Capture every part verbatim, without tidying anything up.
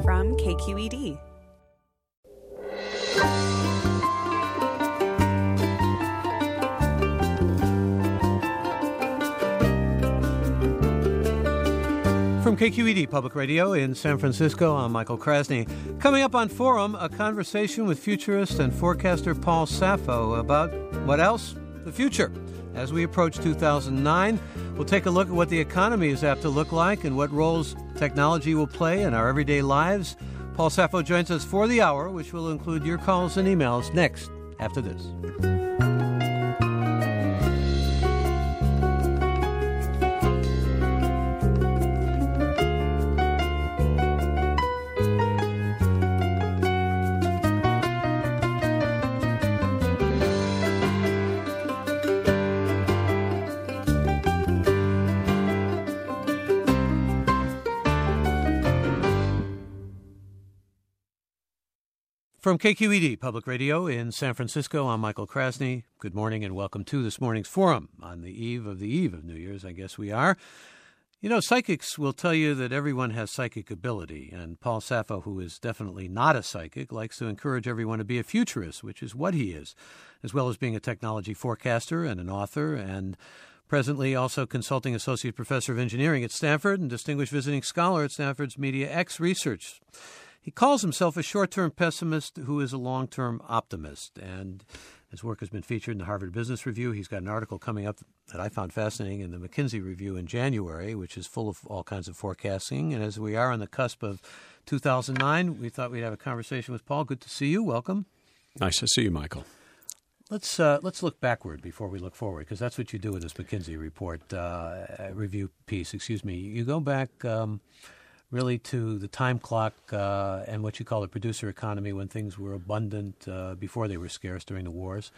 from K Q E D. From K Q E D Public Radio in San Francisco, I'm Michael Krasny. Coming up on Forum, a conversation with futurist and forecaster Paul Saffo about, what else? The future. As we approach two thousand nine, we'll take a look at what the economy is apt to look like and what roles technology will play in our everyday lives. Paul Saffo joins us for the hour, which will include your calls and emails next, after this. From K Q E D Public Radio in San Francisco, I'm Michael Krasny. Good morning and welcome to this morning's Forum. On the eve of the eve of New Year's, I guess we are. You know, psychics will tell you that everyone has psychic ability, and Paul Saffo, who is definitely not a psychic, likes to encourage everyone to be a futurist, which is what he is, as well as being a technology forecaster and an author, and presently also consulting associate professor of engineering at Stanford and distinguished visiting scholar at Stanford's Media X Research. He calls himself a short-term pessimist who is a long-term optimist, and his work has been featured in the Harvard Business Review. He's got an article coming up that I found fascinating in the McKinsey Review in January, which is full of all kinds of forecasting. And as we are on the cusp of two thousand nine, we thought we'd have a conversation with Paul. Good to see you. Welcome. Nice to see you, Michael. Let's uh, let's look backward before we look forward, because that's what you do with this McKinsey report uh, review piece. Excuse me. You go back. Um, really to the time clock uh, and what you call the producer economy, when things were abundant uh, before they were scarce during the wars,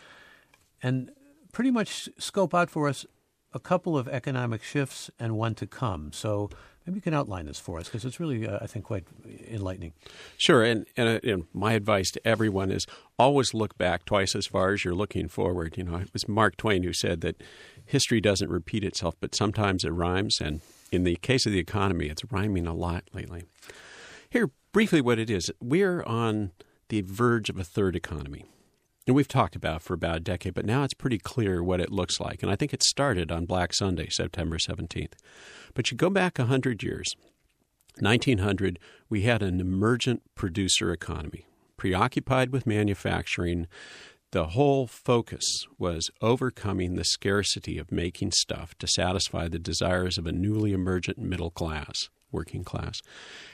and pretty much scope out for us a couple of economic shifts and one to come. So maybe you can outline this for us, because it's really, uh, I think, quite enlightening. Sure, and, and, uh, and my advice to everyone is always look back twice as far as you're looking forward. You know, it was Mark Twain who said that history doesn't repeat itself, but sometimes it rhymes, and in the case of the economy, it's rhyming a lot lately. Here, briefly what it is, we're on the verge of a third economy. And we've talked about it for about a decade, but now it's pretty clear what it looks like. And I think it started on Black Sunday, September seventeenth. But you go back one hundred years, nineteen hundred, we had an emergent producer economy, preoccupied with manufacturing. The whole focus was overcoming the scarcity of making stuff to satisfy the desires of a newly emergent middle class, working class.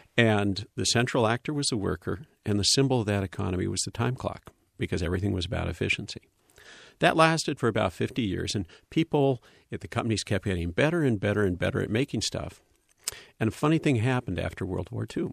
And the central actor was the worker, and the symbol of that economy was the time clock, because everything was about efficiency. That lasted for about fifty years, and people at the companies kept getting better and better and better at making stuff. And a funny thing happened after World War Two.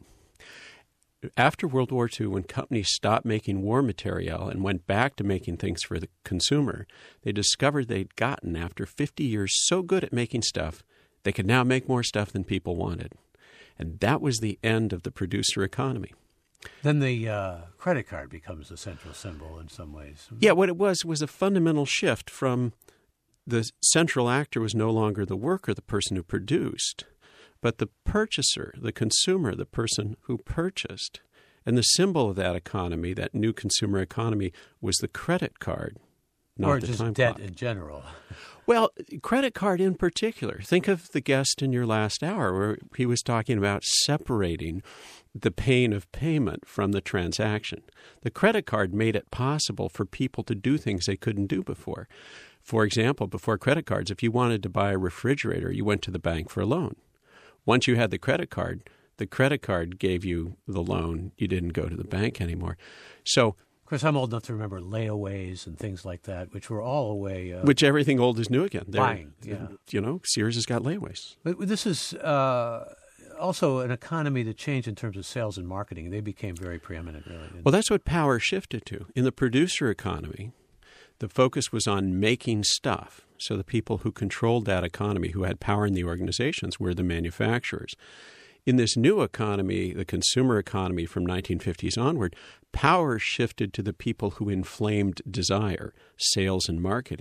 After World War Two, when companies stopped making war material and went back to making things for the consumer, they discovered they'd gotten, after fifty years, so good at making stuff, they could now make more stuff than people wanted. And that was the end of the producer economy. Then the uh, credit card becomes the central symbol in some ways. Yeah, what it was was a fundamental shift from the central actor was no longer the worker, the person who produced, but the purchaser, the consumer, the person who purchased. And the symbol of that economy, that new consumer economy, was the credit card, not or the just time debt clock. In general. Well, credit card in particular. Think of the guest in your last hour where he was talking about separating the pain of payment from the transaction. The credit card made it possible for people to do things they couldn't do before. For example, before credit cards, if you wanted to buy a refrigerator, you went to the bank for a loan. Once you had the credit card, the credit card gave you the loan. You didn't go to the bank anymore. So, of course, I'm old enough to remember layaways and things like that, which were all a way of which everything old is new again. They're, buying, yeah. You know, Sears has got layaways. But this is uh, also an economy that changed in terms of sales and marketing. They became very preeminent, really. Well, that's what power shifted to. In the producer economy, the focus was on making stuff. So the people who controlled that economy, who had power in the organizations, were the manufacturers. In this new economy, the consumer economy from nineteen fifties onward, power shifted to the people who inflamed desire, sales and marketing.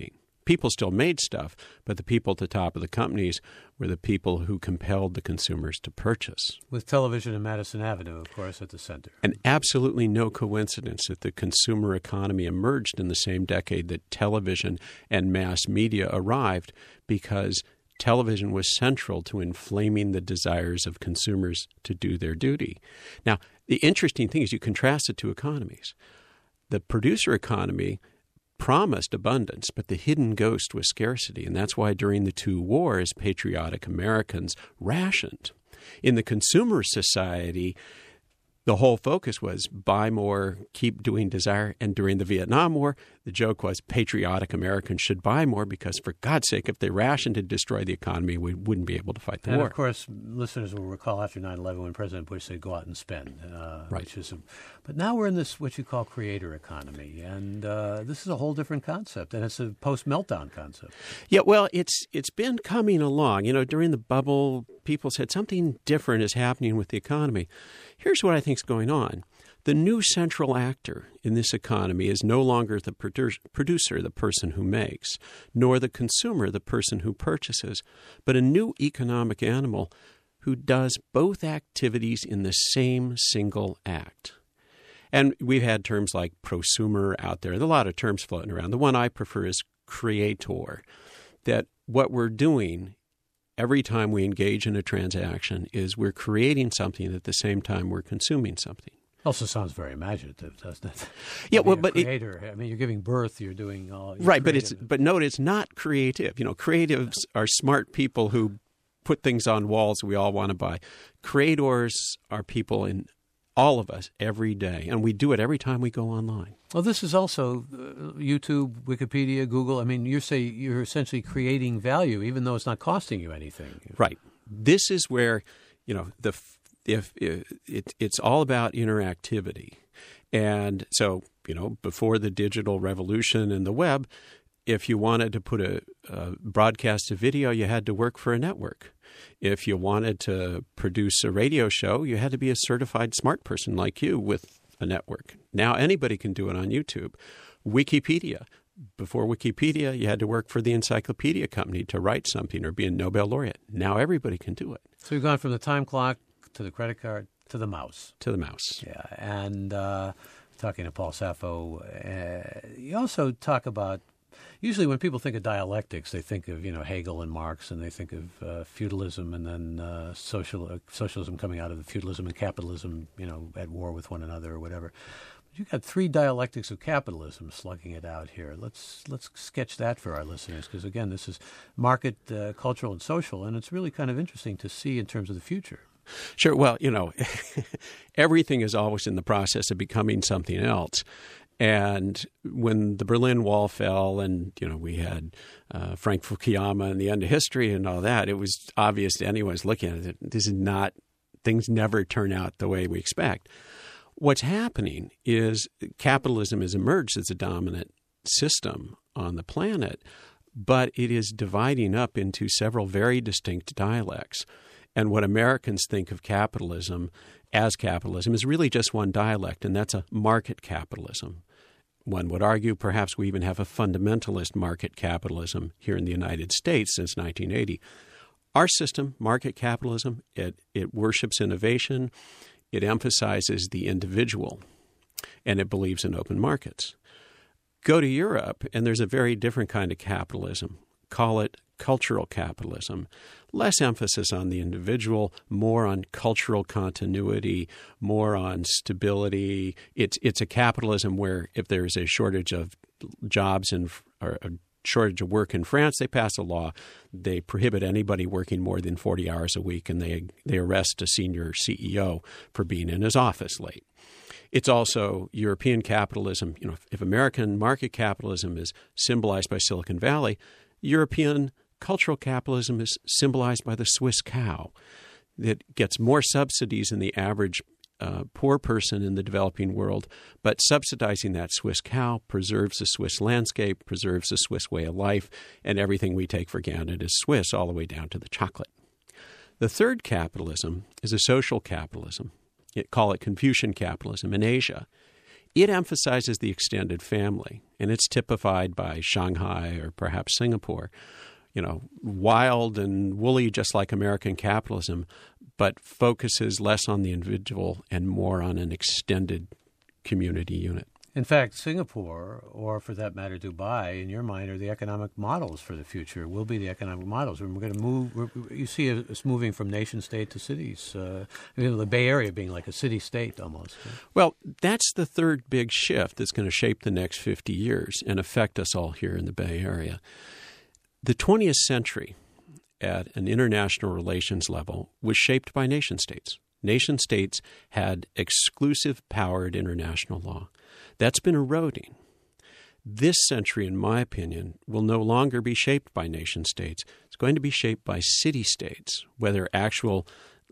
people still made stuff, but the people at the top of the companies were the people who compelled the consumers to purchase. With television and Madison Avenue, of course, at the center. And absolutely no coincidence that the consumer economy emerged in the same decade that television and mass media arrived, because television was central to inflaming the desires of consumers to do their duty. Now, the interesting thing is you contrast the two economies. The producer economy promised abundance, but the hidden ghost was scarcity. And that's why during the two wars, patriotic Americans rationed. In the consumer society, the whole focus was buy more, keep doing desire. And during the Vietnam War, the joke was patriotic Americans should buy more because, for God's sake, if they rationed to destroy the economy, we wouldn't be able to fight the and war. And, of course, listeners will recall after nine eleven when President Bush said, go out and spend. Uh, right. Which is a, but now we're in this, what you call creator economy. And uh, this is a whole different concept. And it's a post-meltdown concept. Yeah, well, it's it's been coming along. You know, during the bubble, people said something different is happening with the economy. Here's what I think is going on. The new central actor in this economy is no longer the produ- producer, the person who makes, nor the consumer, the person who purchases, but a new economic animal who does both activities in the same single act. And we've had terms like prosumer out there. There are a lot of terms floating around. The one I prefer is creator, that what we're doing every time we engage in a transaction is we're creating something at the same time we're consuming something. Also sounds very imaginative, doesn't it? Yeah, well, a but creator. It, I mean, you're giving birth. You're doing all you're right, creative. but it's but note it's not creative. You know, creatives are smart people who put things on walls we all want to buy. Creators are people in all of us every day, and we do it every time we go online. Well, this is also uh, YouTube, Wikipedia, Google. I mean, you say you're essentially creating value, even though it's not costing you anything. Right. This is where, you know, the if, if it, it's all about interactivity, and so you know, before the digital revolution and the web, if you wanted to put a, a broadcast a video, you had to work for a network. If you wanted to produce a radio show, you had to be a certified smart person like you with a network. Now anybody can do it on YouTube. Wikipedia. Before Wikipedia, you had to work for the encyclopedia company to write something or be a Nobel laureate. Now everybody can do it. So you've gone from the time clock to the credit card to the mouse. To the mouse. Yeah. And uh, talking to Paul Saffo, uh, you also talk about, usually when people think of dialectics, they think of, you know, Hegel and Marx, and they think of uh, feudalism and then uh, social uh, socialism coming out of the feudalism and capitalism, you know, at war with one another or whatever. But you've got three dialectics of capitalism slugging it out here. Let's let's sketch that for our listeners, because, again, this is market, uh, cultural, and social, and it's really kind of interesting to see in terms of the future. Sure. Well, you know, everything is always in the process of becoming something else. And when the Berlin Wall fell and, you know, we had uh, Frank Fukuyama and the end of history and all that, it was obvious to anyone who's looking at it, this is not, things never turn out the way we expect. What's happening is capitalism has emerged as a dominant system on the planet, but it is dividing up into several very distinct dialects. And what Americans think of capitalism as capitalism is really just one dialect, and that's a market capitalism. One would argue perhaps we even have a fundamentalist market capitalism here in the United States since nineteen eighty. Our system, market capitalism, it, it worships innovation, it emphasizes the individual, and it believes in open markets. Go to Europe, and there's a very different kind of capitalism. Call it cultural capitalism. Less emphasis on the individual, more on cultural continuity, more on stability. It's it's a capitalism where if there's a shortage of jobs in, or a shortage of work in France, they pass a law. They prohibit anybody working more than forty hours a week, and they they arrest a senior C E O for being in his office late. It's also European capitalism. You know, if, if American market capitalism is symbolized by Silicon Valley, European cultural capitalism is symbolized by the Swiss cow that gets more subsidies than the average uh, poor person in the developing world, but subsidizing that Swiss cow preserves the Swiss landscape, preserves the Swiss way of life, and everything we take for granted is Swiss all the way down to the chocolate. The third capitalism is a social capitalism. It, call it Confucian capitalism in Asia. it emphasizes the extended family, and it's typified by Shanghai or perhaps Singapore. You know, wild and woolly, just like American capitalism, but focuses less on the individual and more on an extended community unit. In fact, Singapore, or for that matter, Dubai, in your mind, are the economic models for the future, will be the economic models. We're going to move, we're, you see us moving from nation state to cities, uh, you know, the Bay Area being like a city state almost. Well, that's the third big shift that's going to shape the next fifty years and affect us all here in the Bay Area. The twentieth century, at an international relations level, was shaped by nation states. Nation states had exclusive powered international law. That's been eroding. This century, in my opinion, will no longer be shaped by nation states. It's going to be shaped by city-states, whether actual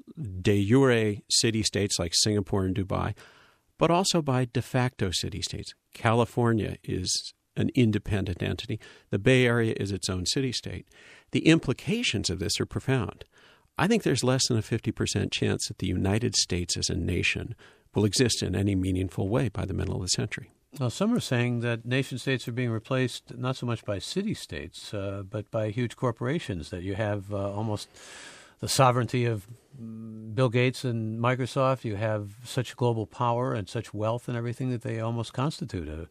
de jure city-states like Singapore and Dubai, but also by de facto city-states. California is an independent entity. The Bay Area is its own city-state. The implications of this are profound. I think there's less than a fifty percent chance that the United States as a nation will exist in any meaningful way by the middle of the century. Well, some are saying that nation states are being replaced not so much by city-states, uh, but by huge corporations, that you have uh, almost the sovereignty of Bill Gates and Microsoft. You have such global power and such wealth and everything that they almost constitute a,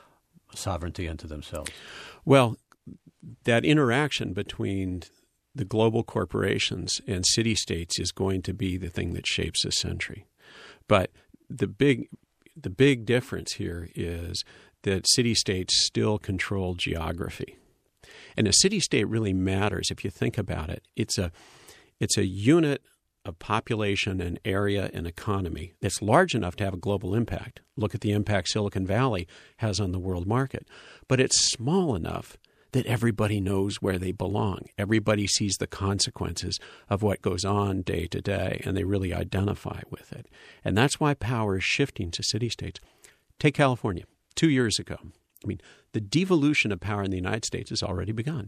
a sovereignty unto themselves. Well, that interaction between the global corporations and city-states is going to be the thing that shapes this century. But the big the big difference here is that city-states still control geography. And a city-state really matters if you think about it. It's a it's a unit of population and area and economy that's large enough to have a global impact. Look at the impact Silicon Valley has on the world market. But it's small enough that everybody knows where they belong. Everybody sees the consequences of what goes on day to day, and they really identify with it. And that's why power is shifting to city-states. Take California. Two years ago, I mean, the devolution of power in the United States has already begun.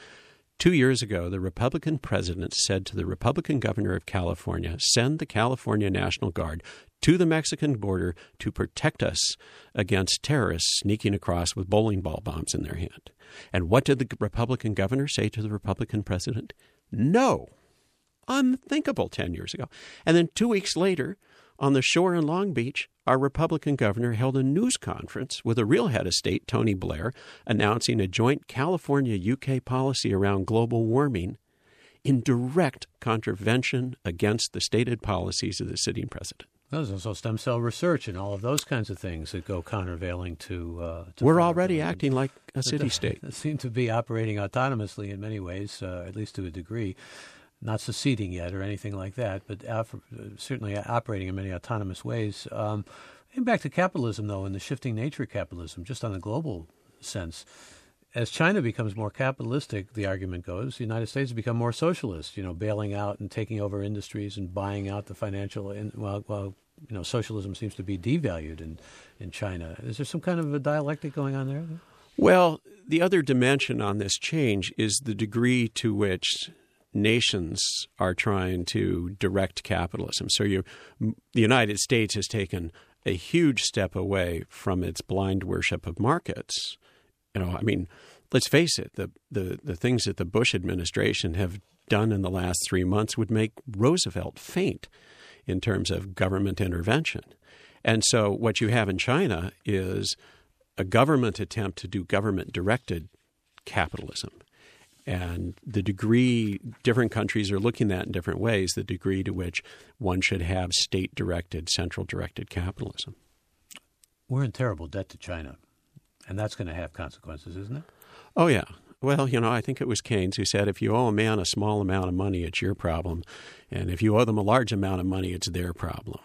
Two years ago, the Republican president said to the Republican governor of California, send the California National Guard to the Mexican border to protect us against terrorists sneaking across with bowling ball bombs in their hand. And what did the Republican governor say to the Republican president? No. Unthinkable ten years ago. And then two weeks later, on the shore in Long Beach, our Republican governor held a news conference with a real head of state, Tony Blair, announcing a joint California-U K policy around global warming in direct contravention against the stated policies of the sitting president. There's also stem cell research and all of those kinds of things that go countervailing to... Uh, to We're already acting like a city-state. They seem to be operating autonomously in many ways, uh, at least to a degree. Not seceding yet or anything like that, but af- certainly operating in many autonomous ways. Um, and back to capitalism, though, and the shifting nature of capitalism, just on a global sense. As China becomes more capitalistic, the argument goes, the United States has become more socialist, you know, bailing out and taking over industries and buying out the financial, in, well, well, you know, socialism seems to be devalued in, in China. Is there some kind of a dialectic going on there? Well, the other dimension on this change is the degree to which nations are trying to direct capitalism. So you, the United States has taken a huge step away from its blind worship of markets. You know, I mean, let's face it, the, the, the things that the Bush administration have done in the last three months would make Roosevelt faint in terms of government intervention. And so what you have in China is a government attempt to do government-directed capitalism. And the degree different countries are looking at in different ways, the degree to which one should have state-directed, central-directed capitalism. We're in terrible debt to China, and that's going to have consequences, isn't it? Oh, yeah. Well, you know, I think it was Keynes who said, if you owe a man a small amount of money, it's your problem. And if you owe them a large amount of money, it's their problem.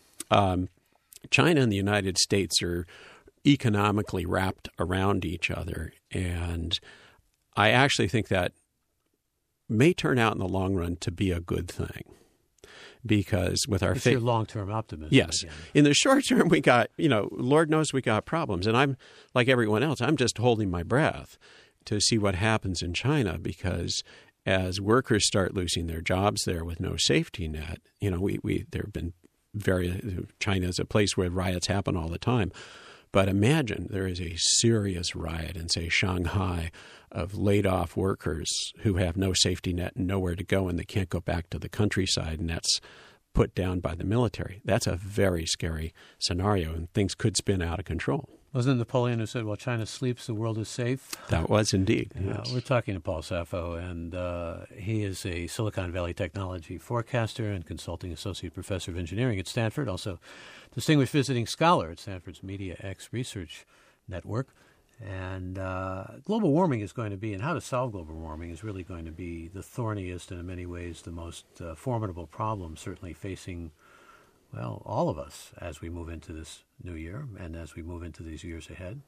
Um, China and the United States are economically wrapped around each other, and I actually think that may turn out in the long run to be a good thing, because with our it's fa- your long-term optimism. Yes, again. In the short term, we got, you know, Lord knows we got problems, and I'm like everyone else. I'm just holding my breath to see what happens in China, because as workers start losing their jobs there with no safety net, you know, we we there have been very China is a place where riots happen all the time. But imagine there is a serious riot in, say, Shanghai of laid-off workers who have no safety net and nowhere to go, and they can't go back to the countryside, and that's put down by the military. That's a very scary scenario, and things could spin out of control. Wasn't it Napoleon who said, while China sleeps, the world is safe? That was indeed. Yeah, yes. We're talking to Paul Saffo, and uh, he is a Silicon Valley technology forecaster and consulting associate professor of engineering at Stanford, also distinguished visiting scholar at Stanford's MediaX Research Network. And uh, global warming is going to be, and how to solve global warming is really going to be the thorniest and in many ways the most uh, formidable problem certainly facing, well, all of us as we move into this new year and as we move into these years ahead.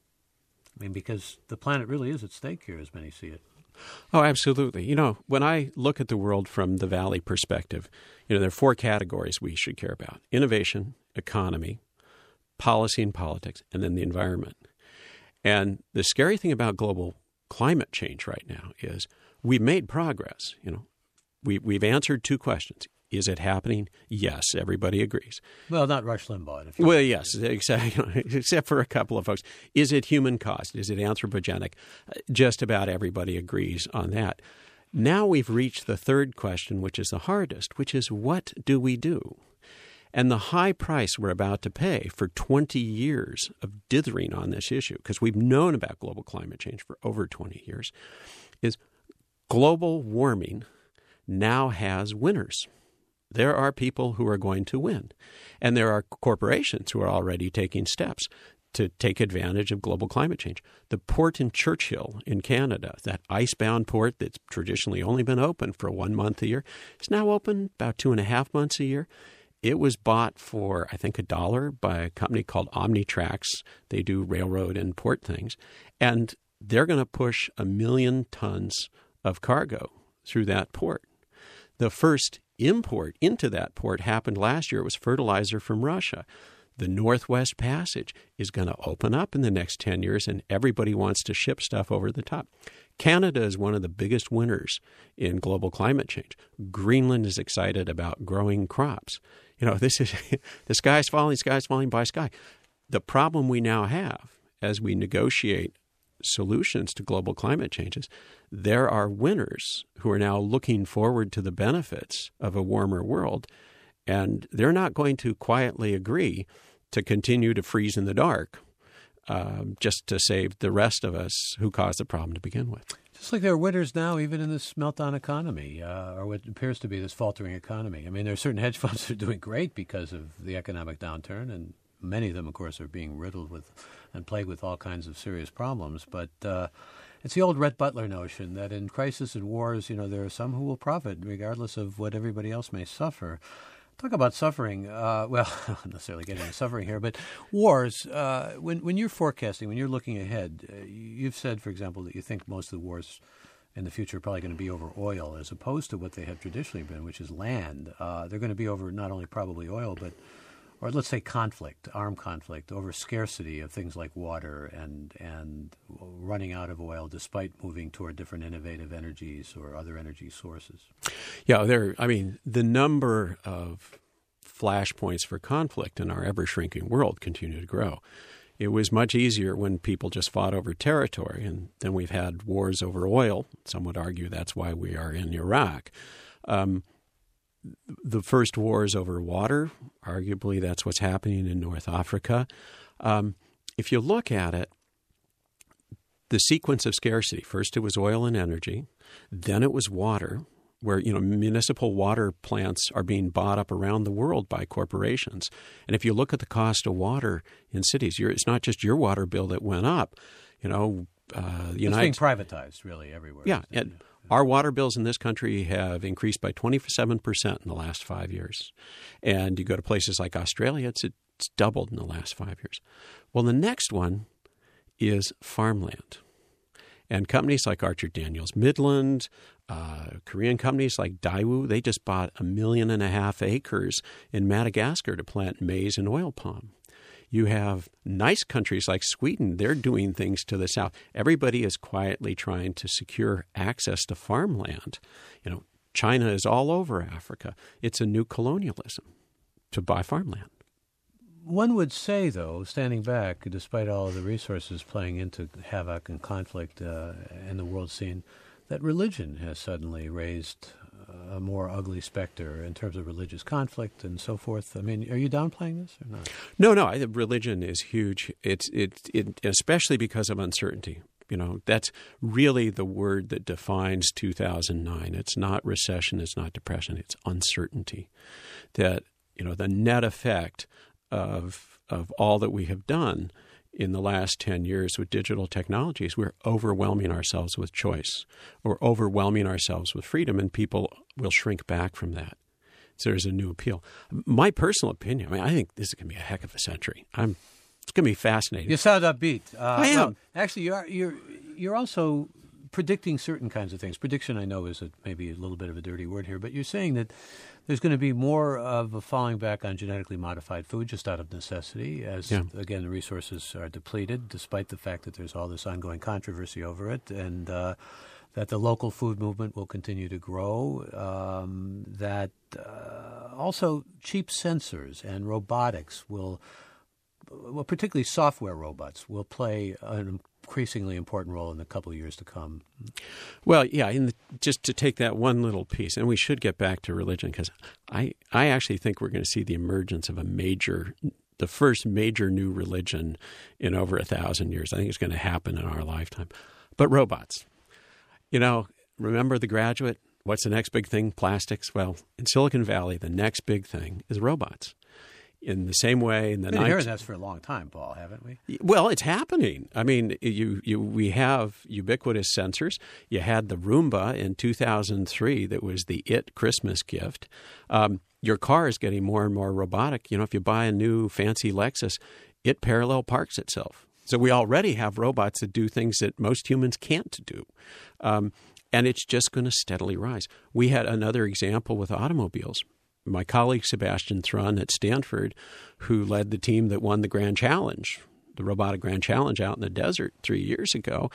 I mean, because the planet really is at stake here as many see it. Oh, absolutely. You know, when I look at the world from the Valley perspective, you know, there are four categories we should care about: innovation, economy, policy and politics, and then the environment. And the scary thing about global climate change right now is we've made progress. You know, we, we've answered two questions. Is it happening? Yes, everybody agrees. Well, not Rush Limbaugh. If well, yes, exactly, except for a couple of folks. Is it human caused? Is it anthropogenic? Just about everybody agrees on that. Now we've reached the third question, which is the hardest, which is what do we do? And the high price we're about to pay for twenty years of dithering on this issue, because we've known about global climate change for over twenty years, is global warming now has winners. There are people who are going to win. And there are corporations who are already taking steps to take advantage of global climate change. The port in Churchill in Canada, that icebound port that's traditionally only been open for one month a year, is now open about two and a half months a year. It was bought for, I think, a dollar by a company called Omnitrax. They do railroad and port things. And they're going to push a million tons of cargo through that port. The first import into that port happened last year. It was fertilizer from Russia. The Northwest Passage is going to open up in the next ten years, and everybody wants to ship stuff over the top. Canada is one of the biggest winners in global climate change. Greenland is excited about growing crops. You know, this is the sky's falling, sky's falling by sky. The problem we now have as we negotiate solutions to global climate changes, there are winners who are now looking forward to the benefits of a warmer world, and they're not going to quietly agree to continue to freeze in the dark uh, just to save the rest of us who caused the problem to begin with. Just like there are winners now, even in this meltdown economy, uh, or what appears to be this faltering economy. I mean, there are certain hedge funds that are doing great because of the economic downturn, and many of them, of course, are being riddled with and plagued with all kinds of serious problems. But uh, it's the old Rhett Butler notion that in crisis and wars, you know, there are some who will profit regardless of what everybody else may suffer. Talk about suffering. Uh, well, not necessarily getting into suffering here, but wars. Uh, when when you're forecasting, when you're looking ahead, uh, you've said, for example, that you think most of the wars in the future are probably going to be over oil, as opposed to what they have traditionally been, which is land. Uh, they're going to be over not only probably oil, but or let's say conflict, armed conflict, over scarcity of things like water and and running out of oil, despite moving toward different innovative energies or other energy sources. Yeah, there. I mean, the number of flashpoints for conflict in our ever-shrinking world continue to grow. It was much easier when people just fought over territory, and then we've had wars over oil. Some would argue that's why we are in Iraq. Um, The first war is over water. Arguably, that's what's happening in North Africa. Um, if you look at it, the sequence of scarcity, first it was oil and energy, then it was water, where, you know, municipal water plants are being bought up around the world by corporations. And if you look at the cost of water in cities, you're, it's not just your water bill that went up. You know, uh, the United It's being privatized, really, everywhere. Yeah, and our water bills in this country have increased by twenty-seven percent in the last five years. And you go to places like Australia, it's, it's doubled in the last five years. Well, the next one is farmland. And companies like Archer Daniels Midland, uh, Korean companies like Daewoo, they just bought a million and a half acres in Madagascar to plant maize and oil palm. You have nice countries like Sweden. They're doing things to the south. Everybody is quietly trying to secure access to farmland. You know, China is all over Africa. It's a new colonialism. to buy farmland. One would say, though, standing back, despite all of the resources playing into havoc and conflict uh, in the world scene, that religion has suddenly raised a more ugly specter in terms of religious conflict and so forth. I mean, are you downplaying this or not? No, no. I think religion is huge. It's it, it especially because of uncertainty. You know, that's really the word that defines two thousand nine. It's not recession. It's not depression. It's uncertainty. That, you know, the net effect of of all that we have done in the last ten years with digital technologies, we're overwhelming ourselves with choice or overwhelming ourselves with freedom, and people will shrink back from that. So there's a new appeal. My personal opinion, I mean, I think this is going to be a heck of a century. I'm, it's going to be fascinating. You sound upbeat. Uh, I am. Well, actually, you are, you're, you're also predicting certain kinds of things. Prediction, I know, is a, maybe a little bit of a dirty word here, but you're saying that there's going to be more of a falling back on genetically modified food just out of necessity as, yeah. again, the resources are depleted, despite the fact that there's all this ongoing controversy over it, and uh, that the local food movement will continue to grow, um, that uh, also cheap sensors and robotics will, well, particularly software robots, will play an increasingly important role in the couple of years to come. Well, yeah, in the, just to take that one little piece, and we should get back to religion, because I, I actually think we're going to see the emergence of a major, the first major new religion in over a thousand years. I think it's going to happen in our lifetime. But robots, you know, remember The Graduate? What's the next big thing? Plastics. Well, in Silicon Valley, the next big thing is robots. In the same way, in the We've been nineteen hearing this for a long time, Paul, haven't we? Well, it's happening. I mean, you, you we have ubiquitous sensors. You had the Roomba in two thousand three that was the it Christmas gift. Um, your car is getting more and more robotic. You know, if you buy a new fancy Lexus, it parallel parks itself. So we already have robots that do things that most humans can't do. Um, and it's just going to steadily rise. We had another example with automobiles. My colleague Sebastian Thrun at Stanford, who led the team that won the Grand Challenge, the Robotic Grand Challenge out in the desert three years ago,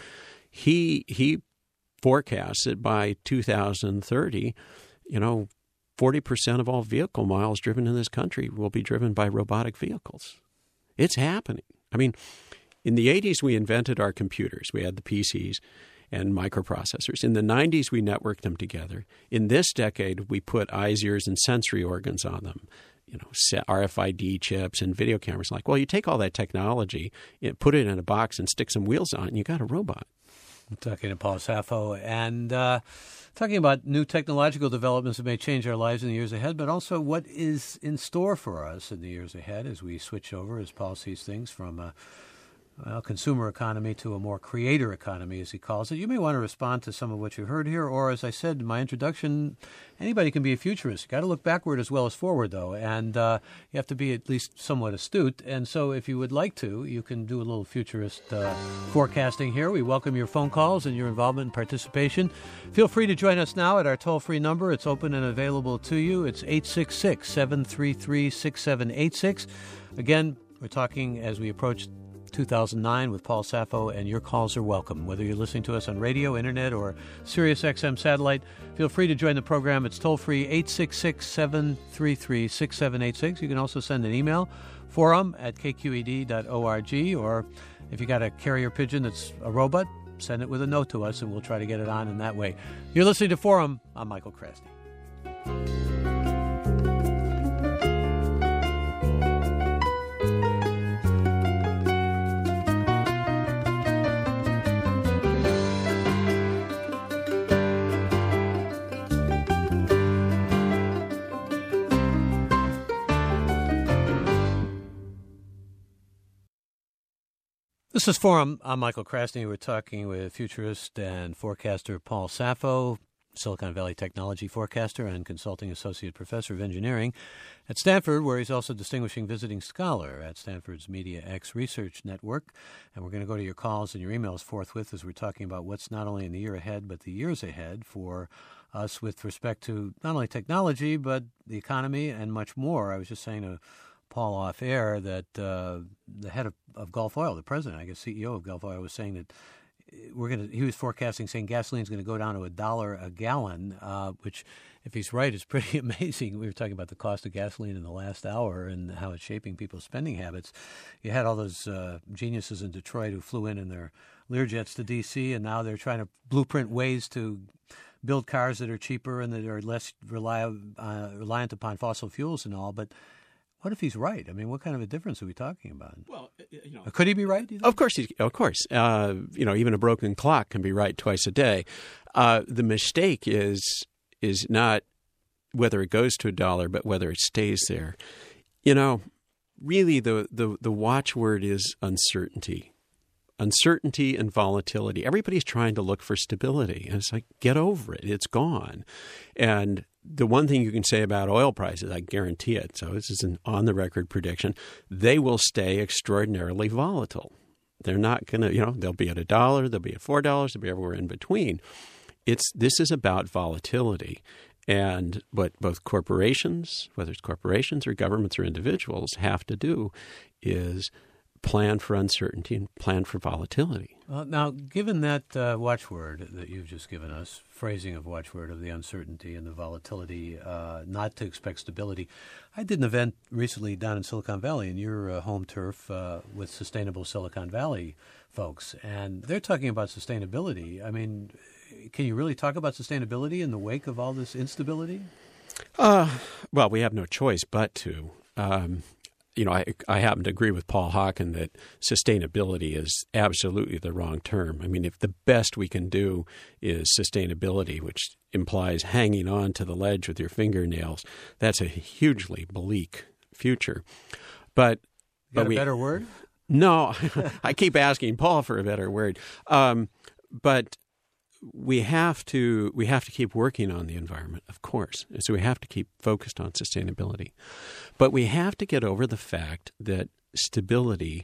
he he forecasts that by two thousand thirty, you know, forty percent of all vehicle miles driven in this country will be driven by robotic vehicles. It's happening. I mean, in the eighties, we invented our computers. We had the P Cs and microprocessors. In the nineties, we networked them together. In this decade, we put eyes, ears, and sensory organs on them. You know, R F I D chips and video cameras. Like, well, you take all that technology, you put it in a box and stick some wheels on it, and you got a robot. I'm talking to Paul Saffo and uh, talking about new technological developments that may change our lives in the years ahead, but also what is in store for us in the years ahead as we switch over, as Paul sees things, from a well, consumer economy to a more creator economy, as he calls it. You may want to respond to some of what you heard here, or as I said in my introduction, anybody can be a futurist. You've got to look backward as well as forward, though, and uh, you have to be at least somewhat astute. And so if you would like to, you can do a little futurist uh, forecasting here. We welcome your phone calls and your involvement and participation. Feel free to join us now at our toll-free number. It's open and available to you. It's eight six six, seven three three, six seven eight six. Again, we're talking as we approach two thousand nine with Paul Saffo, and your calls are welcome. Whether you're listening to us on radio, internet, or Sirius X M satellite, feel free to join the program. It's toll-free, eight six six, seven three three, six seven eight six. You can also send an email, forum at k q e d dot org, or if you got a carrier pigeon that's a robot, send it with a note to us, and we'll try to get it on in that way. You're listening to Forum. I'm Michael Krasny. This is Forum. I'm Michael Krasny. We're talking with futurist and forecaster Paul Saffo, Silicon Valley technology forecaster and consulting associate professor of engineering at Stanford, where he's also distinguishing visiting scholar at Stanford's MediaX Research Network. And we're going to go to your calls and your emails forthwith as we're talking about what's not only in the year ahead, but the years ahead for us with respect to not only technology, but the economy and much more. I was just saying to Paul off air that uh, the head of, of Gulf Oil, the president, I guess C E O of Gulf Oil, was saying that we're going to. He was forecasting, saying gasoline's going to go down to a dollar a gallon, uh, which if he's right, it's pretty amazing. We were talking about the cost of gasoline in the last hour and how it's shaping people's spending habits. You had all those uh, geniuses in Detroit who flew in in their Learjets to D C, and now they're trying to blueprint ways to build cars that are cheaper and that are less rely, uh, reliant upon fossil fuels and all. But what if he's right? I mean, what kind of a difference are we talking about? Well, you know, could he be right? Of course, he, of course. Uh, you know, even a broken clock can be right twice a day. Uh, the mistake is is not whether it goes to a dollar, but whether it stays there. You know, really, the the, the watchword is uncertainty. Uncertainty and volatility. Everybody's trying to look for stability. And it's like, get over it. It's gone. And the one thing you can say about oil prices, I guarantee it, so this is an on-the-record prediction, they will stay extraordinarily volatile. They're not going to, you know, they'll be at a dollar, they'll be at four dollars, they'll be everywhere in between. It's This is about volatility. And what both corporations, whether it's corporations or governments or individuals, have to do is plan for uncertainty and plan for volatility. Well, now, given that uh, watchword that you've just given us, phrasing of watchword of the uncertainty and the volatility, uh, not to expect stability, I did an event recently down in Silicon Valley, in your uh, home turf, uh, with Sustainable Silicon Valley folks, and they're talking about sustainability. I mean, can you really talk about sustainability in the wake of all this instability? Uh, well, we have no choice but to. Um, You know, I, I happen to agree with Paul Hawken that sustainability is absolutely the wrong term. I mean, if the best we can do is sustainability, which implies hanging on to the ledge with your fingernails, that's a hugely bleak future. But, you got but a we, better word? No, I keep asking Paul for a better word. Um, but we have to we have to keep working on the environment, of course. So we have to keep focused on sustainability. But we have to get over the fact that stability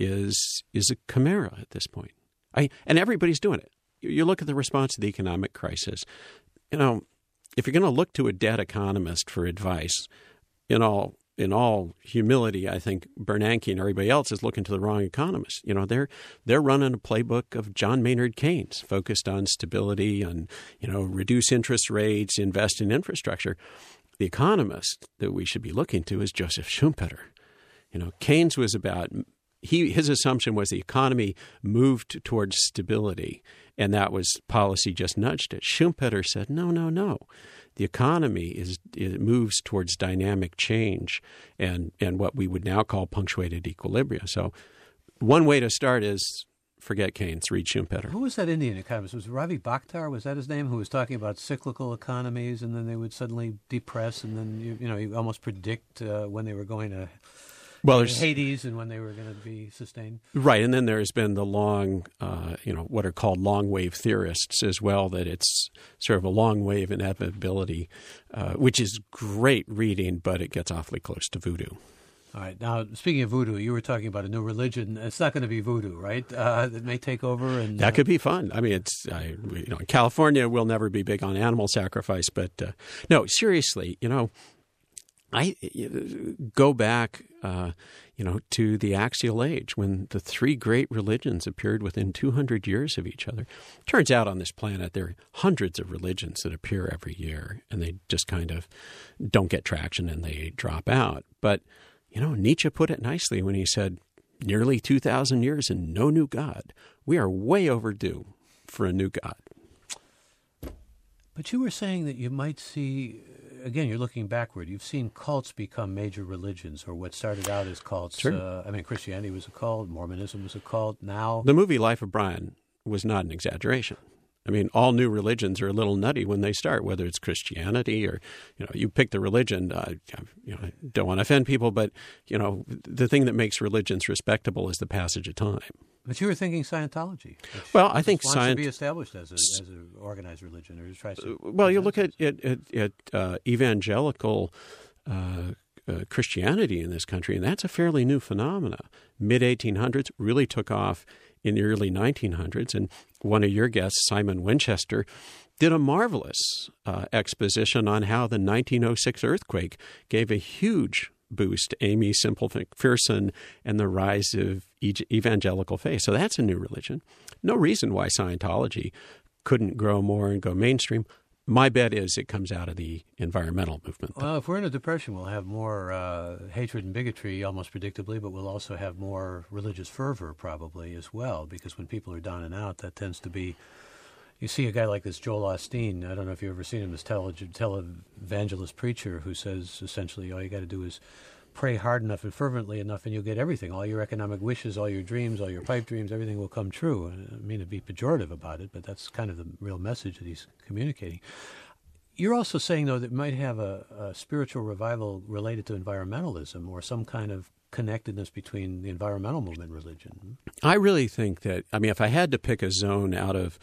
is is a chimera at this point. I, and everybody's doing it. You look at the response to the economic crisis. You know, if you're going to look to a dead economist for advice, in all in all humility, I think Bernanke and everybody else is looking to the wrong economist. You know, they're they're running a playbook of John Maynard Keynes, focused on stability and, you know, reduce interest rates, invest in infrastructure. The economist that we should be looking to is Joseph Schumpeter. You know, Keynes was about he his assumption was the economy moved towards stability, and that was policy just nudged it. Schumpeter said, no, no, no. The economy is it moves towards dynamic change and, and what we would now call punctuated equilibria. So one way to start is forget Keynes, read Schumpeter. Who was that Indian economist? Was it Ravi Bhakhtar? Was that his name? Who was talking about cyclical economies, and then they would suddenly depress, and then you, you know you almost predict uh, when they were going to well, there's, Hades and when they were going to be sustained. Right, and then there's been the long, uh, you know, what are called long wave theorists as well, that it's sort of a long wave inevitability, uh, which is great reading, but it gets awfully close to voodoo. All right. Now, speaking of voodoo, you were talking about a new religion. It's not going to be voodoo, right? Uh, that may take over. And that uh, could be fun. I mean, it's I, you know, in California, we'll never be big on animal sacrifice, but uh, no, seriously, you know, I go back, uh, you know, to the Axial Age when the three great religions appeared within two hundred years of each other. Turns out on this planet there are hundreds of religions that appear every year, and they just kind of don't get traction and they drop out. But you know, Nietzsche put it nicely when he said, nearly two thousand years and no new God. We are way overdue for a new God. But you were saying that you might see, again, you're looking backward. You've seen cults become major religions, or what started out as cults. Sure. Uh, I mean, Christianity was a cult. Mormonism was a cult. Now, the movie Life of Brian was not an exaggeration. I mean, all new religions are a little nutty when they start, whether it's Christianity or, you know, you pick the religion. Uh, you know, I don't want to offend people, but, you know, the thing that makes religions respectable is the passage of time. But you were thinking Scientology. Well, I think wants Scient- to be established as a, as an organized religion, or tries to. Well, you look at at, at, at uh, evangelical uh, uh, Christianity in this country, and that's a fairly new phenomena. mid eighteen hundreds really took off in the early nineteen hundreds, and one of your guests, Simon Winchester, did a marvelous uh, exposition on how the nineteen oh six earthquake gave a huge boost to Amy Semple McPherson and the rise of evangelical faith. So that's a new religion. No reason why Scientology couldn't grow more and go mainstream. my bet is it comes out of the environmental movement. Well, if we're in a depression, we'll have more uh, hatred and bigotry, almost predictably, but we'll also have more religious fervor probably as well, because when people are down and out, that tends to be, you see a guy like this Joel Osteen, I don't know if you've ever seen him, this tele- televangelist preacher who says essentially all you got to do is pray hard enough and fervently enough and you'll get everything. All your economic wishes, all your dreams, all your pipe dreams, everything will come true. I mean to be pejorative about it, but that's kind of the real message that he's communicating. You're also saying, though, that it might have a, a spiritual revival related to environmentalism or some kind of connectedness between the environmental movement and religion. I really think that, I mean, if I had to pick a zone out of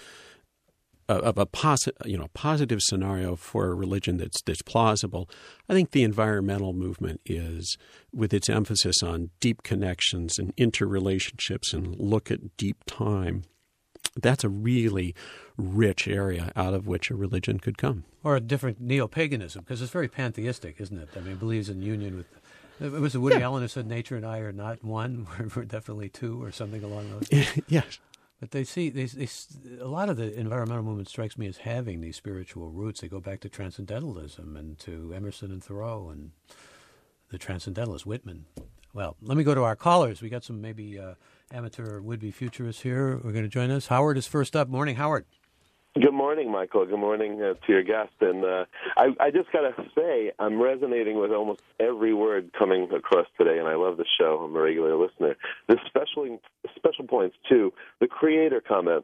of a posi- you know positive scenario for a religion that's that's plausible, I think the environmental movement is, with its emphasis on deep connections and interrelationships and look at deep time, that's a really rich area out of which a religion could come. Or a different neo-paganism, because it's very pantheistic, isn't it? I mean, it believes in union with... It was Woody yeah. Allen who said nature and I are not one, we're, we're definitely two, or something along those lines. Yes. But they see, they, they, a lot of the environmental movement strikes me as having these spiritual roots. They go back to transcendentalism and to Emerson and Thoreau and the transcendentalist, Whitman. Well, let me go to our callers. We got some maybe uh, amateur or would-be futurists here who are going to join us. Howard is first up. Morning, Howard. Good morning, Michael. Good morning uh, to your guest. And uh, I, I just got to say, I'm resonating with almost every word coming across today, and I love the show. I'm a regular listener. The special, special points, too, the creator comment.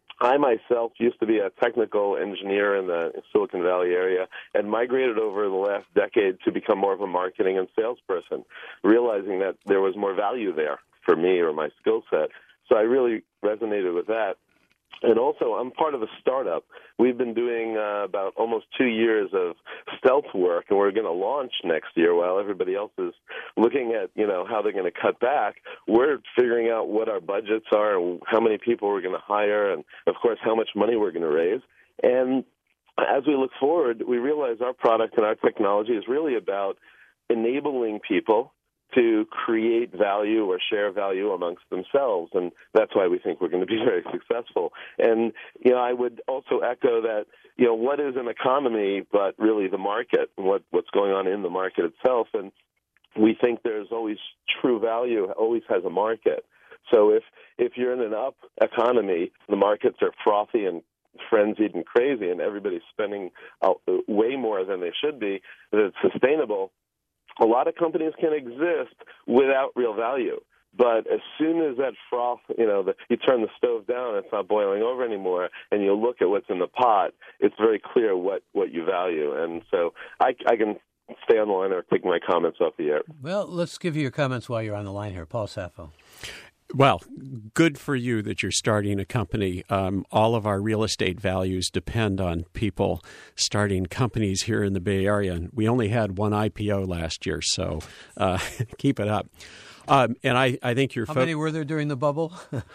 I myself used to be a technical engineer in the Silicon Valley area and migrated over the last decade to become more of a marketing and salesperson, realizing that there was more value there for me or my skill set. So I really resonated with that. And also, I'm part of a startup. We've been doing uh, about almost two years of stealth work, and we're going to launch next year while everybody else is looking at, you know, how they're going to cut back. We're figuring out what our budgets are and how many people we're going to hire and, of course, how much money we're going to raise. And as we look forward, we realize our product and our technology is really about enabling people to create value or share value amongst themselves, and that's why we think we're going to be very successful. And, you know, I would also echo that, you know, what is an economy but really the market and what, what's going on in the market itself, and we think there's always true value, always has a market. So if, if you're in an up economy, the markets are frothy and frenzied and crazy, and everybody's spending out way more than they should be, that it's sustainable, a lot of companies can exist without real value. But as soon as that froth, you know, the, you turn the stove down, it's not boiling over anymore, and you look at what's in the pot, it's very clear what, what you value. And so I, I can stay on the line or take my comments off the air. Well, let's give you your comments while you're on the line here. Paul Saffo. Well, good for you that you're starting a company. Um, all of our real estate values depend on people starting companies here in the Bay Area. And we only had one I P O last year, so uh, keep it up. Um, and I, I think you're... How fo- many were there during the bubble?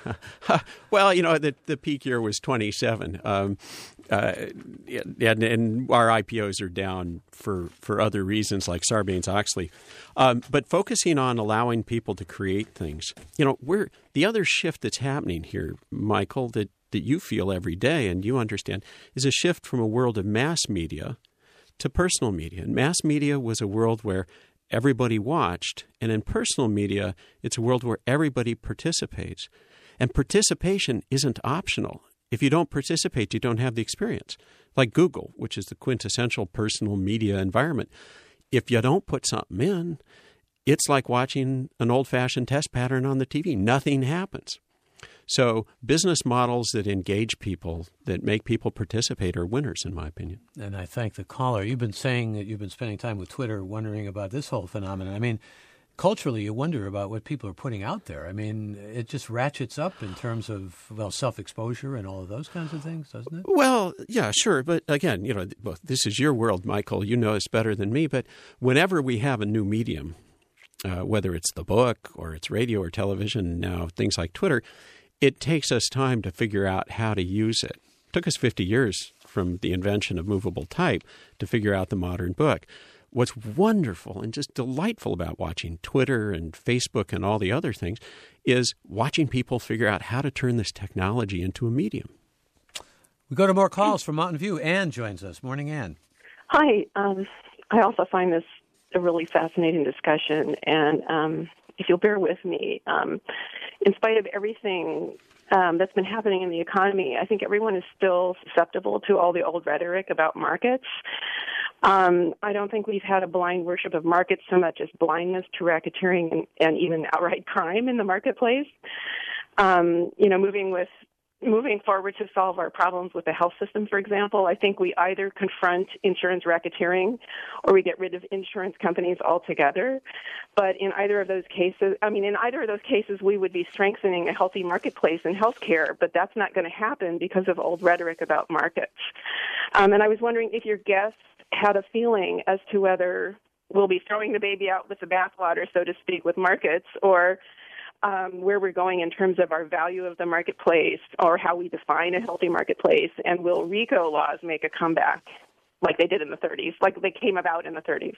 Well, you know, the, the peak year was twenty-seven. Um, uh, and, and our I P Os are down for, for other reasons like Sarbanes-Oxley. Um, but focusing on allowing people to create things. You know, we're the other shift that's happening here, Michael, that, that you feel every day and you understand, is a shift from a world of mass media to personal media. And mass media was a world where everybody watched, and in personal media, it's a world where everybody participates. And participation isn't optional. If you don't participate, you don't have the experience. Like Google, which is the quintessential personal media environment. If you don't put something in, it's like watching an old-fashioned test pattern on the T V. Nothing happens. So business models that engage people, that make people participate, are winners, in my opinion. And I thank the caller. You've been saying that you've been spending time with Twitter wondering about this whole phenomenon. I mean, culturally, you wonder about what people are putting out there. I mean, it just ratchets up in terms of, well, self-exposure and all of those kinds of things, doesn't it? Well, yeah, sure. But again, you know, well, this is your world, Michael. You know this better than me. But whenever we have a new medium, uh, whether it's the book or it's radio or television, now things like Twitter, it takes us time to figure out how to use it. It took us fifty years from the invention of movable type to figure out the modern book. What's wonderful and just delightful about watching Twitter and Facebook and all the other things is watching people figure out how to turn this technology into a medium. We go to more calls from Mountain View. Ann joins us. Morning, Ann. Hi. Um, I also find this a really fascinating discussion, and um, if you'll bear with me, um, in spite of everything um, that's been happening in the economy, I think everyone is still susceptible to all the old rhetoric about markets. Um, I don't think we've had a blind worship of markets so much as blindness to racketeering and, and even outright crime in the marketplace. Um, you know, moving with moving forward to solve our problems with the health system, for example, I think we either confront insurance racketeering or we get rid of insurance companies altogether. But in either of those cases, I mean, in either of those cases, we would be strengthening a healthy marketplace in healthcare, but that's not going to happen because of old rhetoric about markets. Um, and I was wondering if your guest had a feeling as to whether we'll be throwing the baby out with the bathwater, so to speak, with markets, or Um, where we're going in terms of our value of the marketplace or how we define a healthy marketplace, and will RICO laws make a comeback like they did in the thirties, like they came about in the thirties?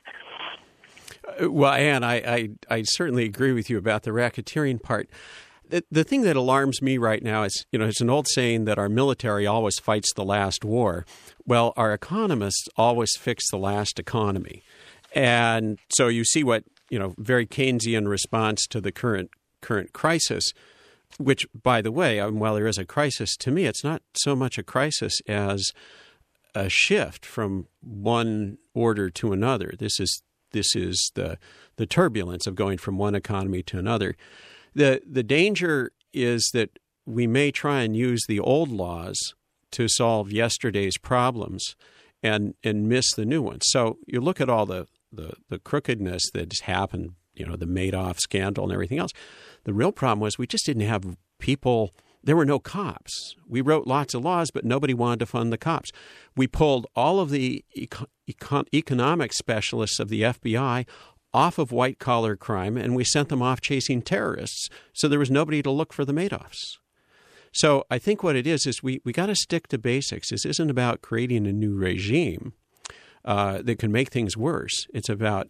Well, Ann, I, I, I certainly agree with you about the racketeering part. The, the thing that alarms me right now is, you know, it's an old saying that our military always fights the last war. Well, our economists always fix the last economy. And so you see what, you know, very Keynesian response to the current current crisis, which, by the way, while there is a crisis, to me, it's not so much a crisis as a shift from one order to another. This is this is the the turbulence of going from one economy to another. The the danger is that we may try and use the old laws to solve yesterday's problems and and miss the new ones. So you look at all the the, the crookedness that's happened, you know, the Madoff scandal and everything else. The real problem was we just didn't have people. There were no cops. We wrote lots of laws, but nobody wanted to fund the cops. We pulled all of the eco- econ- economic specialists of the F B I off of white-collar crime, and we sent them off chasing terrorists, so there was nobody to look for the Madoffs. So I think what it is is we, we got to stick to basics. This isn't about creating a new regime uh, that can make things worse. It's about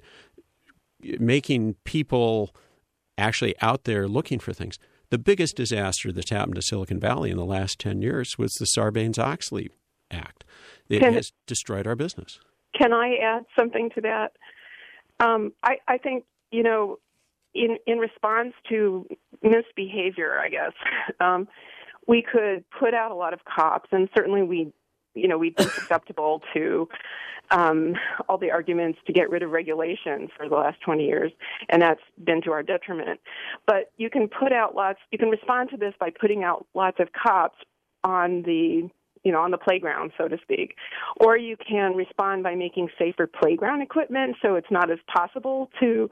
making people actually out there looking for things. The biggest disaster that's happened to Silicon Valley in the last ten years was the Sarbanes-Oxley Act. It can, has destroyed our business. Can I add something to that? Um, I, I think, you know, in, in response to misbehavior, I guess, um, we could put out a lot of cops, and certainly we, you know, we've been susceptible to um, all the arguments to get rid of regulation for the last twenty years, and that's been to our detriment. But you can put out lots, you can respond to this by putting out lots of cops on the, you know, on the playground, so to speak. Or you can respond by making safer playground equipment so it's not as possible to,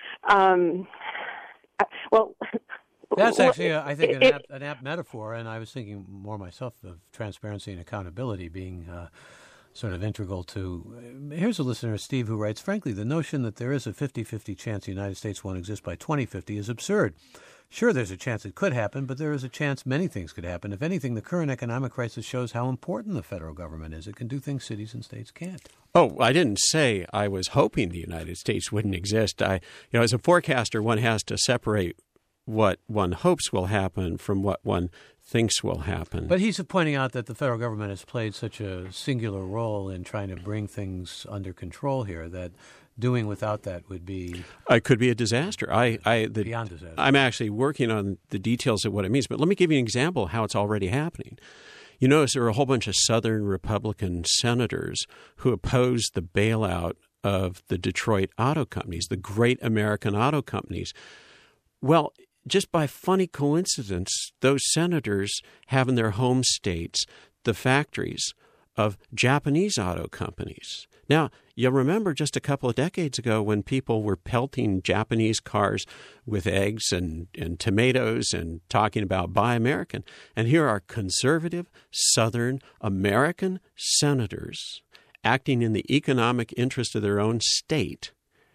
um, well... That's actually, uh, I think, an apt, an apt metaphor, and I was thinking more myself of transparency and accountability being uh, sort of integral to... Uh, here's a listener, Steve, who writes, frankly, the notion that there is a fifty-fifty chance the United States won't exist by twenty fifty is absurd. Sure, there's a chance it could happen, but there is a chance many things could happen. If anything, the current economic crisis shows how important the federal government is. It can do things cities and states can't. Oh, I didn't say I was hoping the United States wouldn't exist. I, you know, as a forecaster, one has to separate what one hopes will happen from what one thinks will happen. But he's pointing out that the federal government has played such a singular role in trying to bring things under control here that doing without that would be... It could be a disaster. I, I, the, beyond disaster. I'm actually working on the details of what it means. But let me give you an example of how it's already happening. You notice there are a whole bunch of Southern Republican senators who opposed the bailout of the Detroit auto companies, the great American auto companies. Well, just by funny coincidence, those senators have in their home states the factories of Japanese auto companies. Now, you remember just a couple of decades ago when people were pelting Japanese cars with eggs and, and tomatoes and talking about Buy American. And here are conservative Southern American senators acting in the economic interest of their own state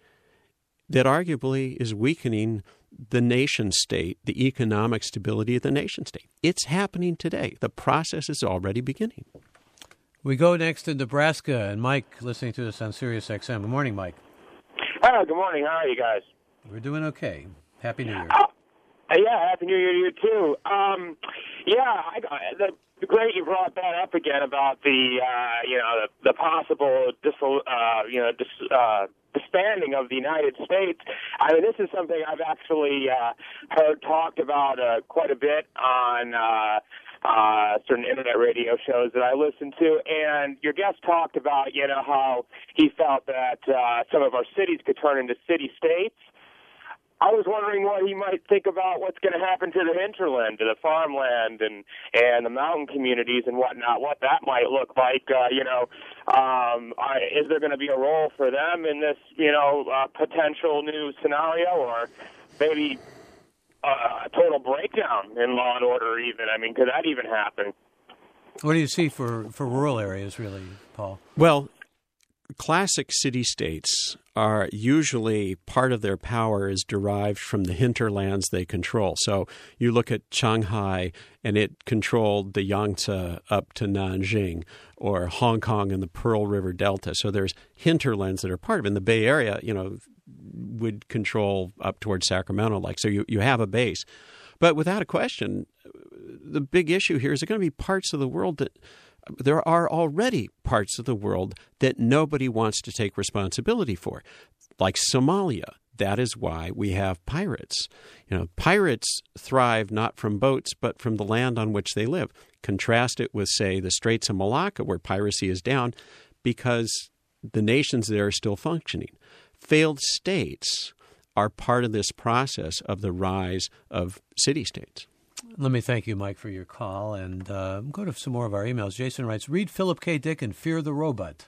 that arguably is weakening the nation state, the economic stability of the nation state. It's happening today. The process is already beginning. We go next to Nebraska, and Mike, listening to us on Sirius X M. Good morning, Mike. Oh, good morning. How are you guys? We're doing okay. Happy New Year. Oh, yeah, Happy New Year to you, too. Um, Yeah, I, the, great you brought that up again about the uh, you know the, the possible dis, uh, you know dis, uh, disbanding of the United States. I mean, this is something I've actually uh, heard talked about uh, quite a bit on uh, uh, certain internet radio shows that I listen to. And your guest talked about you know how he felt that uh, some of our cities could turn into city-states. I was wondering what he might think about what's going to happen to the hinterland, to the farmland, and and the mountain communities and whatnot. What that might look like. Uh, you know, um, I, is there going to be a role for them in this, you know, uh, potential new scenario, or maybe uh, a total breakdown in law and order? Even, I mean, could that even happen? What do you see for, for rural areas, really, Paul? Well, classic city-states are usually part of their power is derived from the hinterlands they control. So you look at Shanghai, and it controlled the Yangtze up to Nanjing, or Hong Kong and the Pearl River Delta. So there's hinterlands that are part of it. In the Bay Area, you know, would control up towards Sacramento. Like so, you, you have a base. But without a question, the big issue here is there going to be parts of the world that there are already parts of the world that nobody wants to take responsibility for, like Somalia. That is why we have pirates. You know, pirates thrive not from boats, but from the land on which they live. Contrast it with, say, the Straits of Malacca, where piracy is down because the nations there are still functioning. Failed states are part of this process of the rise of city-states. Let me thank you, Mike, for your call, and uh, go to some more of our emails. Jason writes, read Philip K. Dick and Fear the Robot.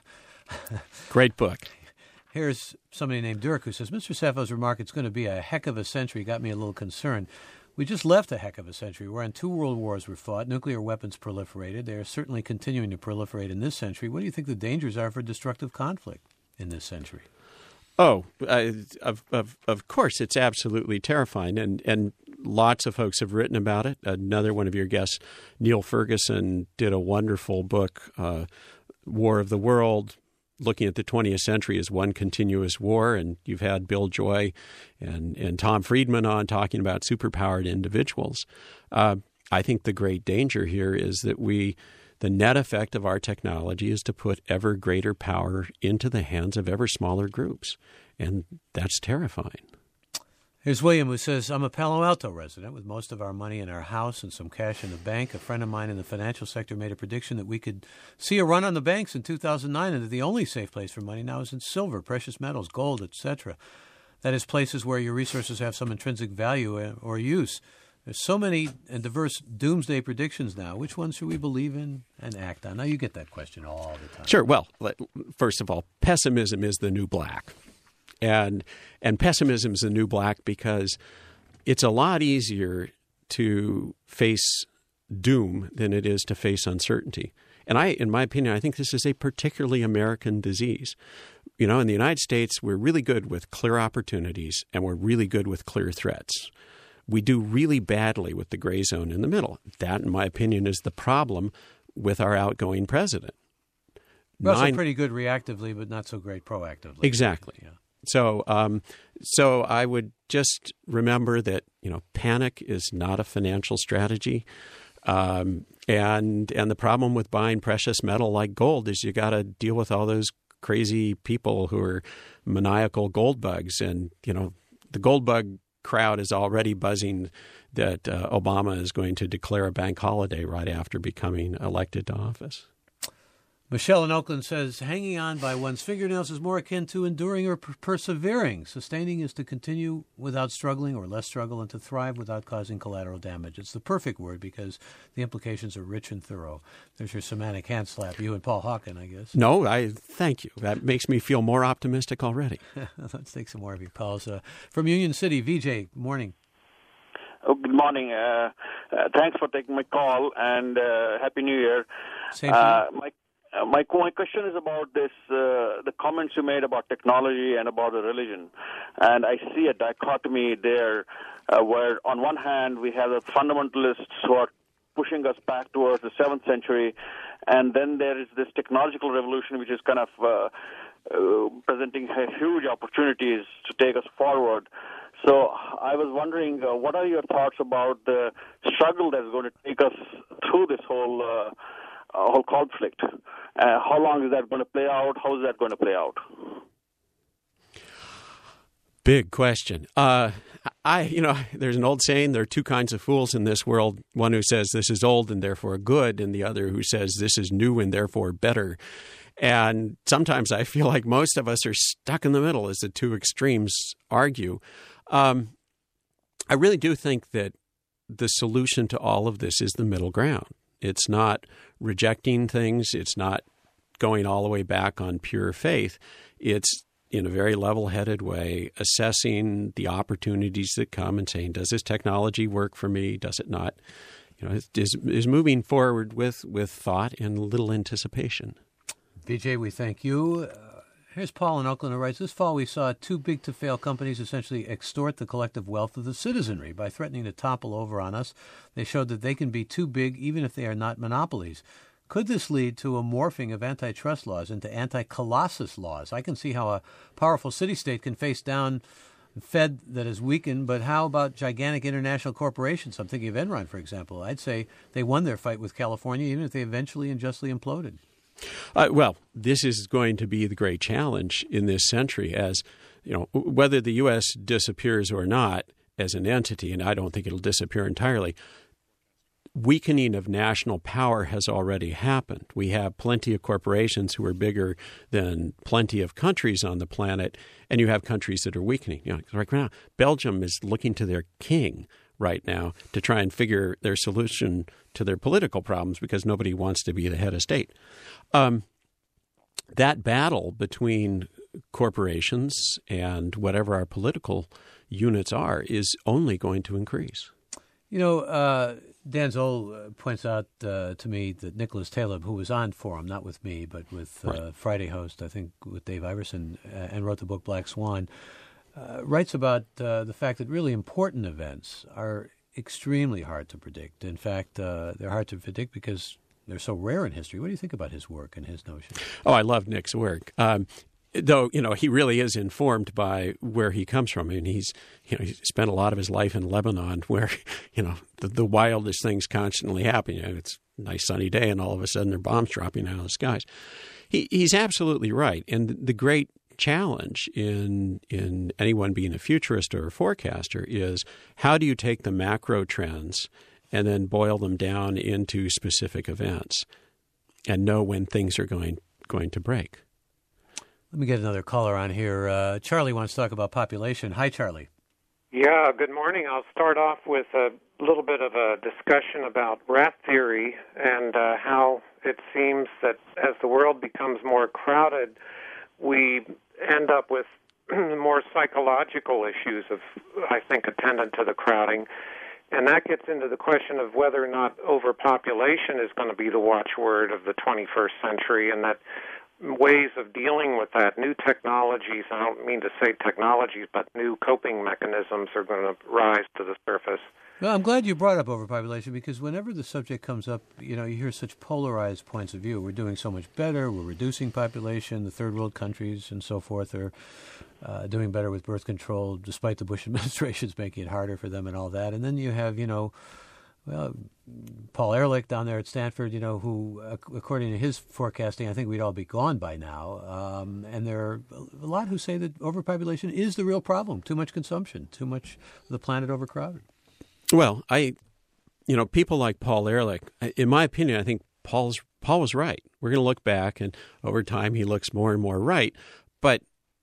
Great book. Here's somebody named Dirk who says, Mister Safo's remark, it's going to be a heck of a century, got me a little concerned. We just left a heck of a century wherein two world wars were fought, nuclear weapons proliferated. They are certainly continuing to proliferate in this century. What do you think the dangers are for destructive conflict in this century? Oh, uh, of, of of course, it's absolutely terrifying, and, and lots of folks have written about it. Another one of your guests, Neil Ferguson, did a wonderful book, uh, War of the World, looking at the twentieth century as one continuous war, and you've had Bill Joy and, and Tom Friedman on talking about superpowered individuals. Uh, I think the great danger here is that we... The net effect of our technology is to put ever greater power into the hands of ever smaller groups, and that's terrifying. Here's William, who says, I'm a Palo Alto resident with most of our money in our house and some cash in the bank. A friend of mine in the financial sector made a prediction that we could see a run on the banks in two thousand nine, and that the only safe place for money now is in silver, precious metals, gold, et cetera. That is places where your resources have some intrinsic value or use. There's so many and diverse doomsday predictions now. Which ones should we believe in and act on? Now, you get that question all the time. Sure. Well, first of all, pessimism is the new black. And and pessimism is the new black because it's a lot easier to face doom than it is to face uncertainty. And I, in my opinion, I think this is a particularly American disease. You know, in the United States, we're really good with clear opportunities and we're really good with clear threats. We do really badly with the gray zone in the middle. That, in my opinion, is the problem with our outgoing president. We're also Nine... pretty good reactively, but not so great proactively. Exactly. Yeah. So, um, so I would just remember that, you know, panic is not a financial strategy. Um, and and the problem with buying precious metal like gold is you got to deal with all those crazy people who are maniacal gold bugs. And, you know, the gold bug crowd is already buzzing that uh, Obama is going to declare a bank holiday right after becoming elected to office. Michelle in Oakland says, hanging on by one's fingernails is more akin to enduring or per- persevering. Sustaining is to continue without struggling or less struggle, and to thrive without causing collateral damage. It's the perfect word because the implications are rich and thorough. There's your semantic hand slap, you and Paul Hawken, I guess. No, I thank you. That makes me feel more optimistic already. Let's take some more of your calls. Uh, from Union City, V J, morning. Oh, good morning. Uh, uh, thanks for taking my call, and uh, Happy New Year. Same to you. Uh, my Uh, my, my question is about this, uh, the comments you made about technology and about the religion. And I see a dichotomy there uh, where on one hand we have the fundamentalists who are pushing us back towards the seventh century, and then there is this technological revolution which is kind of uh, uh, presenting huge opportunities to take us forward. So I was wondering, uh, what are your thoughts about the struggle that's going to take us through this whole uh, uh, whole conflict? Uh, how long is that going to play out? How is that going to play out? Big question. Uh, I, you know, there's an old saying, there are two kinds of fools in this world. One who says this is old and therefore good, and the other who says this is new and therefore better. And sometimes I feel like most of us are stuck in the middle as the two extremes argue. Um, I really do think that the solution to all of this is the middle ground. It's not rejecting things. It's not going all the way back on pure faith. It's in a very level-headed way, assessing the opportunities that come and saying, does this technology work for me? Does it not? You know, is, is moving forward with, with thought and little anticipation. V J, we thank you. Uh, here's Paul in Oakland who writes, this fall we saw too big-to-fail companies essentially extort the collective wealth of the citizenry by threatening to topple over on us. They showed that they can be too big even if they are not monopolies. Could this lead to a morphing of antitrust laws into anti-colossus laws? I can see how a powerful city-state can face down a Fed that is weakened, but how about gigantic international corporations? I'm thinking of Enron, for example. I'd say they won their fight with California, even if they eventually and justly imploded. Uh, well, this is going to be the great challenge in this century, as you know, whether the U S disappears or not as an entity, and I don't think it'll disappear entirely. Weakening of national power has already happened. We have plenty of corporations who are bigger than plenty of countries on the planet, and you have countries that are weakening. You know, right now, Belgium is looking to their king right now to try and figure their solution to their political problems because nobody wants to be the head of state. Um, that battle between corporations and whatever our political units are is only going to increase. You know, uh, Dan Zoll points out uh, to me that Nicholas Taleb, who was on Forum, not with me, but with uh, right. Friday host, I think with Dave Iverson, uh, and wrote the book Black Swan, uh, writes about uh, the fact that really important events are extremely hard to predict. In fact, uh, they're hard to predict because they're so rare in history. What do you think about his work and his notion? Oh, I love Nick's work. Um, Though, you know, he really is informed by where he comes from. I mean, he's, you know, he spent a lot of his life in Lebanon where, you know, the, the wildest things constantly happen. You know, it's a nice sunny day and all of a sudden there are bombs dropping out of the skies. He, he's absolutely right. And the great challenge in in anyone being a futurist or a forecaster is how do you take the macro trends and then boil them down into specific events and know when things are going going to break? Let me get another caller on here. Uh, Charlie wants to talk about population. Hi, Charlie. Yeah, good morning. I'll start off with a little bit of a discussion about rat theory and uh, how it seems that as the world becomes more crowded, we end up with more psychological issues of, I think, attendant to the crowding. And that gets into the question of whether or not overpopulation is going to be the watchword of the twenty-first century, and that ways of dealing with that, new technologies, I don't mean to say technologies, but new coping mechanisms are going to rise to the surface. Well, I'm glad you brought up overpopulation because whenever the subject comes up, you know, you hear such polarized points of view. We're doing so much better. We're reducing population. The third world countries and so forth are uh, doing better with birth control, despite the Bush administration's making it harder for them and all that. And then you have, you know, well, Paul Ehrlich down there at Stanford, you know, who, according to his forecasting, I think we'd all be gone by now. Um, and there are a lot who say that overpopulation is the real problem. Too much consumption, too much of the planet overcrowded. Well, I, you know, people like Paul Ehrlich, in my opinion, I think Paul's Paul was right. We're going to look back, and over time he looks more and more right. But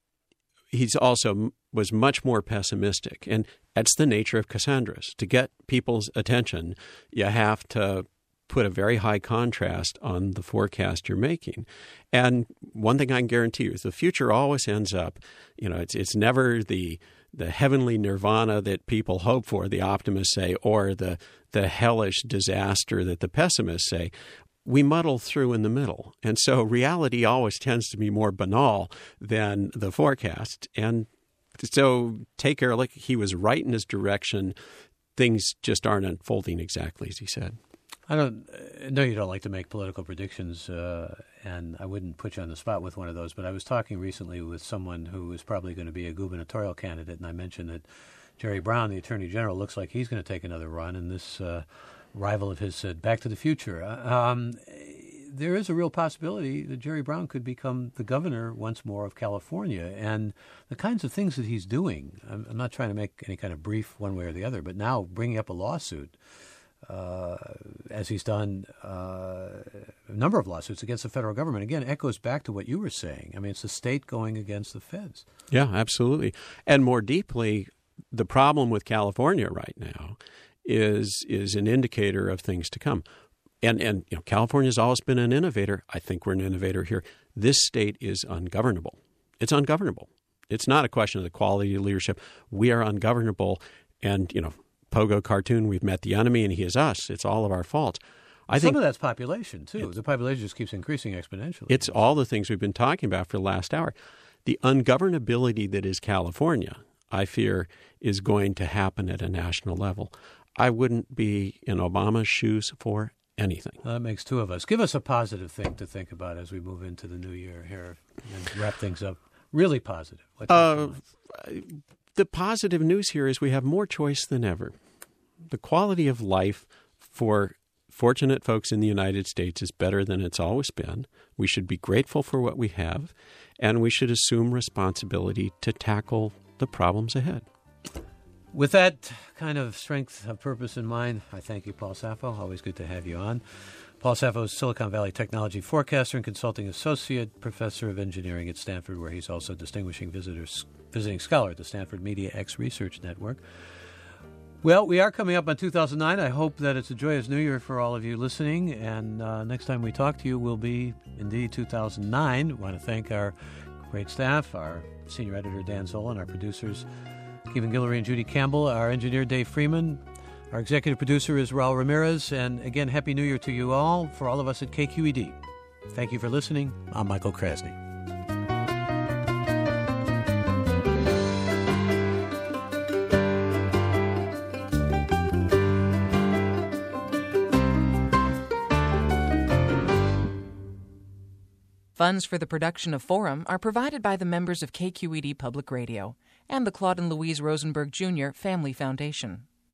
he's also was much more pessimistic. And that's the nature of Cassandras. To get people's attention, you have to put a very high contrast on the forecast you're making. And one thing I can guarantee you is the future always ends up, you know, it's it's never the the heavenly nirvana that people hope for, the optimists say, or the the hellish disaster that the pessimists say. We muddle through in the middle. And so reality always tends to be more banal than the forecast. And so take Ehrlich, he was right in his direction. Things just aren't unfolding exactly as he said. I don't know you don't like to make political predictions, uh, and I wouldn't put you on the spot with one of those, but I was talking recently with someone who is probably going to be a gubernatorial candidate, and I mentioned that Jerry Brown, the Attorney General, looks like he's going to take another run, and this uh, rival of his said, Back to the Future. Um, there is a real possibility that Jerry Brown could become the governor once more of California. And the kinds of things that he's doing, I'm, I'm not trying to make any kind of brief one way or the other, but now bringing up a lawsuit, uh, as he's done uh, a number of lawsuits against the federal government, again, echoes back to what you were saying. I mean, it's the state going against the feds. Yeah, absolutely. And more deeply, the problem with California right now is is an indicator of things to come. And, and you know, California's always been an innovator. I think we're an innovator here. This state is ungovernable. It's ungovernable. It's not a question of the quality of leadership. We are ungovernable. And, you know, Pogo cartoon, we've met the enemy and he is us. It's all of our fault. I Some think of that's population, too. The population just keeps increasing exponentially. It's all the things we've been talking about for the last hour. The ungovernability that is California, I fear, is going to happen at a national level. I wouldn't be in Obama's shoes for anything. Well, that makes two of us. Give us a positive thing to think about as we move into the new year here and wrap things up. Really positive. Uh, the positive news here is we have more choice than ever. The quality of life for fortunate folks in the United States is better than it's always been. We should be grateful for what we have, and we should assume responsibility to tackle the problems ahead. With that kind of strength of purpose in mind, I thank you, Paul Saffo. Always good to have you on. Paul Saffo is Silicon Valley Technology Forecaster and Consulting Associate Professor of Engineering at Stanford, where he's also Distinguishing visitors, Visiting Scholar at the Stanford Media X Research Network. Well, we are coming up on two thousand nine. I hope that it's a joyous new year for all of you listening. And uh, next time we talk to you will be, indeed, two thousand nine. I want to thank our great staff, our senior editor, Dan Zola, and our producers, Kevin Guillory and Judy Campbell, our engineer, Dave Freeman. Our executive producer is Raul Ramirez. And again, Happy New Year to you all, for all of us at K Q E D. Thank you for listening. I'm Michael Krasny. Funds for the production of Forum are provided by the members of K Q E D Public Radio and the Claude and Louise Rosenberg Junior Family Foundation.